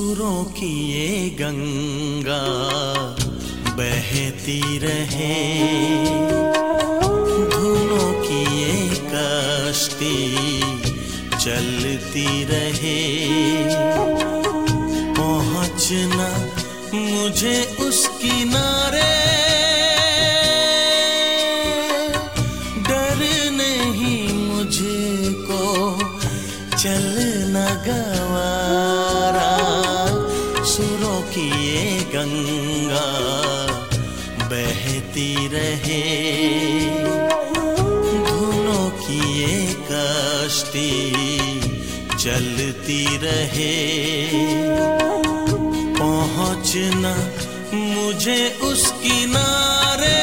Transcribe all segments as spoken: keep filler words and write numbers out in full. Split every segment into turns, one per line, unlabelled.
सुरों की ये गंगा बहती रहे, धुनों की ये कश्ती चलती रहे। पहुँचना मुझे उस किनारे, डर नहीं मुझको चलना गवारा। सुरों की ये गंगा बहती रहे, धुनों की ये कश्ती चलती रहे। पहुँचना मुझे उस किनारे,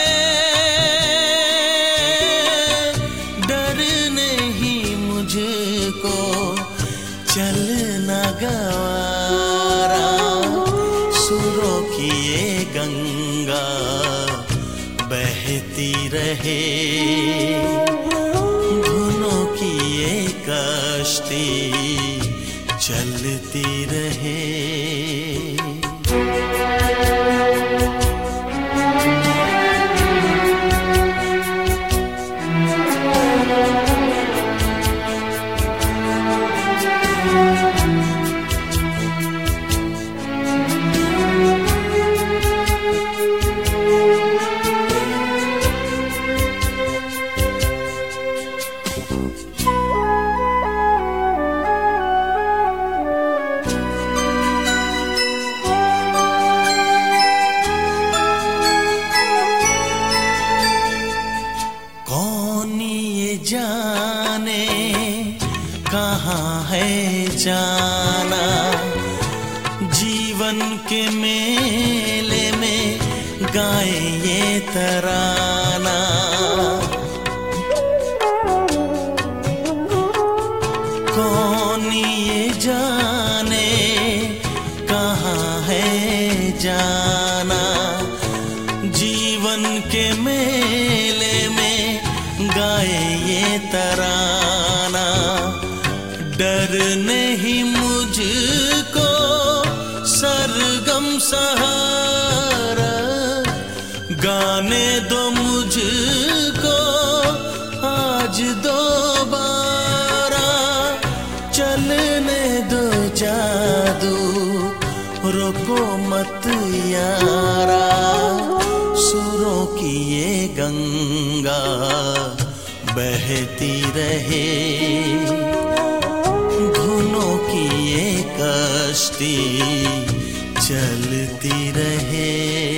डर नहीं मुझको चलना गवारा। सुरों की ये गंगा बहती रहे, धुनों की ये कश्ती चलती रहे। जाने कहाँ है जाना, जीवन के मेले में गाए ये तराना। कौन ये जाने कहाँ है जाना, जीवन के मेले में गाए ये तराना। डर नहीं मुझको सरगम सहारा, गाने दो मुझको आज दोबारा। चलने दो जादू रोको मत यारा। सुरों की ये गंगा बहती रहे, धुनों की ये कश्ती चलती रहे।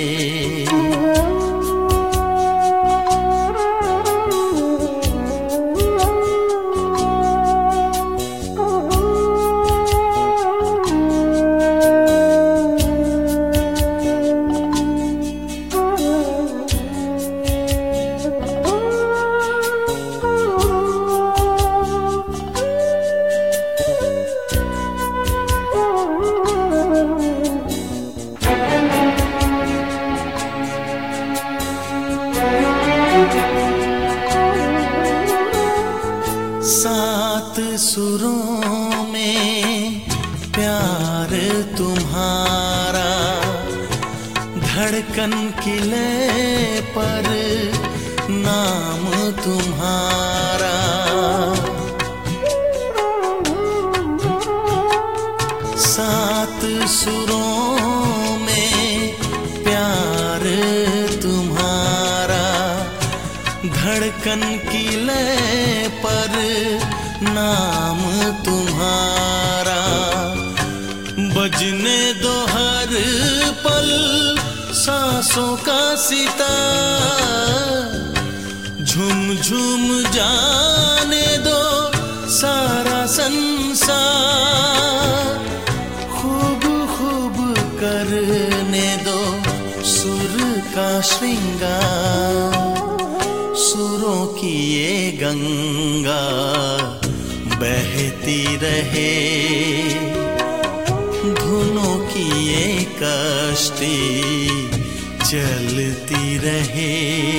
सात सुरों में प्यार तुम्हारा, धड़कन की लय पर नाम तुम्हारा। सात सुरों में प्यार तुम्हारा, धड़कन की लय पर नाम तुम्हारा। बजने दो हर पल सांसों का सितार, झूम झूम जाने दो सारा संसार। खूब खूब करने दो सुर का श्रृंगार। सुरों की ये गंगा बहती रहे, धुनों की ये कश्ती चलती रहे।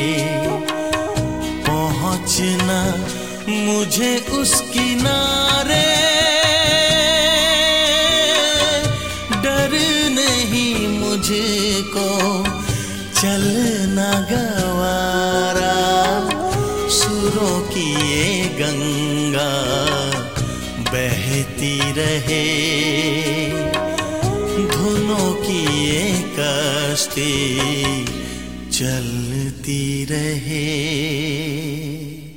पहुँचना मुझे उस किनारे, डर धुनों की ये कश्ती चलती रहे।